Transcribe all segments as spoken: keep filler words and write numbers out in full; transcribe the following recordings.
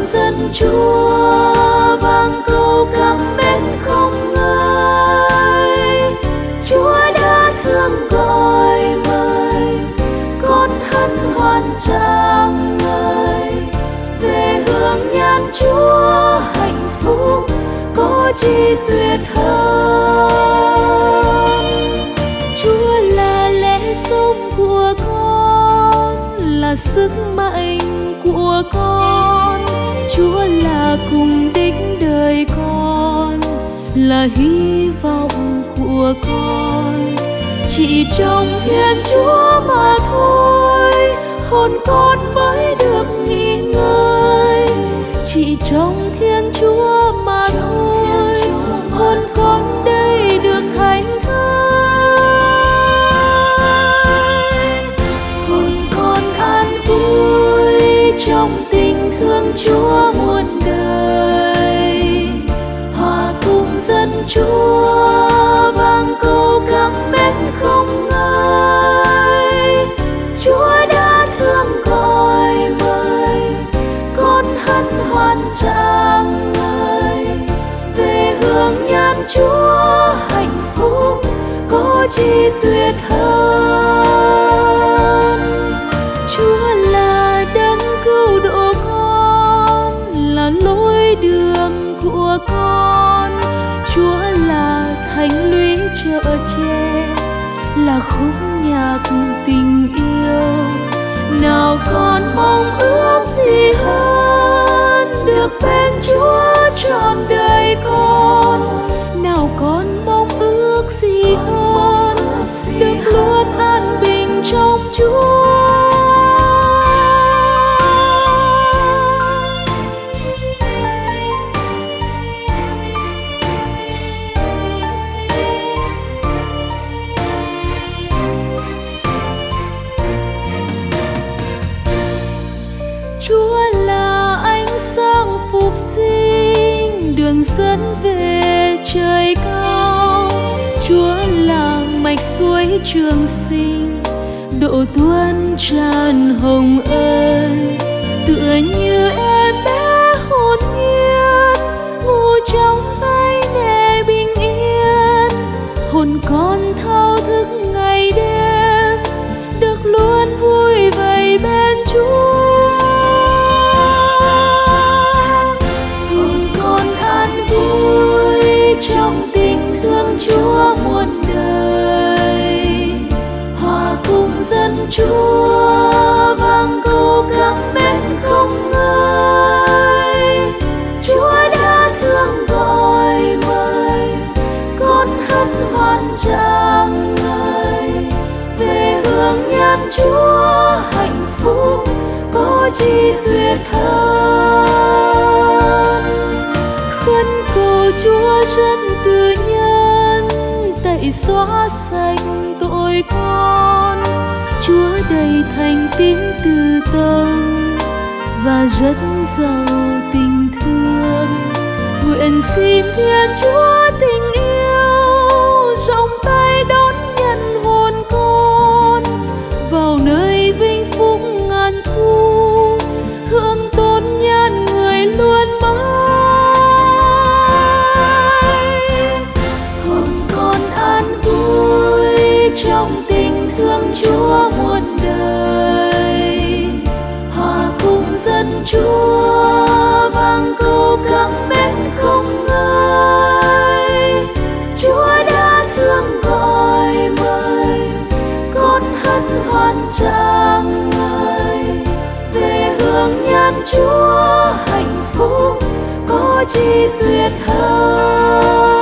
dân Chúa vang câu cảm mến không ngơi. Chúa đã thương gọi mời con hân hoan rạng ngời, về hướng nhan Chúa hạnh phúc có chi tuyệt hơn. Chúa là lẽ sống của con, là sức mạnh của con. Chúa là cùng đích đời con, là hy vọng của con. Chỉ trong Thiên Chúa mà thôi, hồn con mới được nghỉ ngơi. Chỉ trong Thiên Chúa mà thôi, hồn con đây được thánh thơi. Hồn con an vui trong tình thương Chúa muôn đời. Hòa cùng dân Chúa vang câu cảm mến không ngơi. Chúa đã thương gọi mời con hân hoan rạng ngời, về hướng nhan Chúa hạnh phúc có chi tuyệt hơn. Chúa là đấng cứu độ con, là lối đường của con. Chúa là thánh lũy chở che, là khúc nhạc tình yêu. Nào con mong ước gì hơn, được bên Chúa trọn đời con. Nào con mong ước gì hơn, được luôn an bình trong Chúa. Chúa là ánh sáng phục sinh, đường dẫn về trời cao. Chúa là mạch suối trường sinh, độ tuôn tràn hồng ân. Tựa như em bé hồn nhiên, ngủ trong tay mẹ bình yên. Hồn con thao thức ngày đêm, được luôn vui vầy bên Chúa. Trong tình thương Chúa muôn đời. Hòa cùng dân Chúa vang câu cảm mến không ngơi. Chúa đã thương gọi mời con hân hoan rạng ngời, về hướng nhan Chúa hạnh phúc có chi tuyệt hơn. Khấn cầu Chúa rất từ nhân, tẩy xóa sạch tội con. Chúa đầy thành tín từ tâm và rất giàu tình thương. Nguyện xin Thiên Chúa tình yêu rộng tay đón nhận hồn con vào nơi vinh phúc ngàn thu, hương tôn nhan người luôn mãi. Trong tình thương Chúa muôn đời. Hòa cùng dân Chúa vang câu cảm mến không ngơi. Chúa đã thương gọi mời con hân hoan rạng ngời, về hướng nhan Chúa hạnh phúc có chi tuyệt hơn.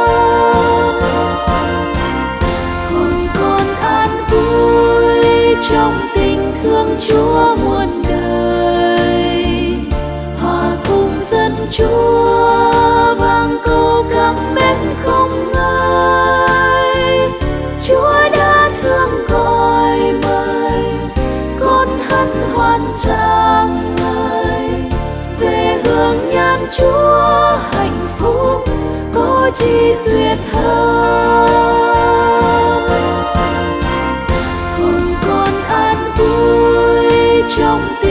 Trong tình thương Chúa muôn đời. Hòa cùng dân Chúa vang câu cảm mến không ngơi. Chúa đã thương gọi mời con hân hoan rạng ngời, về hướng nhan Chúa hạnh phúc có chi tuyệt hơn. Trong